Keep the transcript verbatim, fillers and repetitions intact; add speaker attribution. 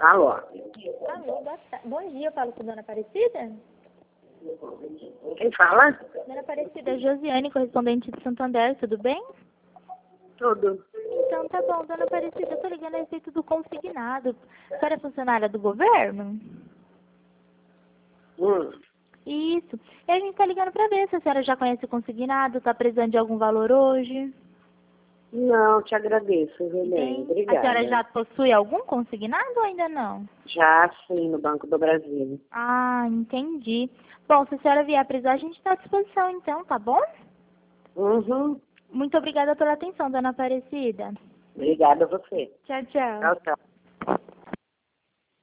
Speaker 1: Alô?
Speaker 2: Alô, boa ta- bom dia, eu falo com a dona Aparecida?
Speaker 1: Quem fala?
Speaker 2: Dona Aparecida, Josiane, correspondente de Santander, tudo bem?
Speaker 1: Tudo.
Speaker 2: Então tá bom, dona Aparecida, eu tô ligando a respeito do consignado. A senhora é funcionária do governo?
Speaker 1: Hum.
Speaker 2: Isso. E a gente tá ligando pra ver se a senhora já conhece o consignado, tá precisando de algum valor hoje.
Speaker 1: Não, te agradeço, Helene.
Speaker 2: Bem,
Speaker 1: Obrigada.
Speaker 2: a senhora já possui algum consignado ou ainda não?
Speaker 1: Já sim, no Banco do Brasil.
Speaker 2: Ah, entendi. Bom, se a senhora vier precisar, a gente está à disposição então, tá bom?
Speaker 1: Uhum.
Speaker 2: Muito obrigada pela atenção, dona Aparecida.
Speaker 1: Obrigada a você.
Speaker 2: Tchau, tchau.
Speaker 1: Tchau, tchau.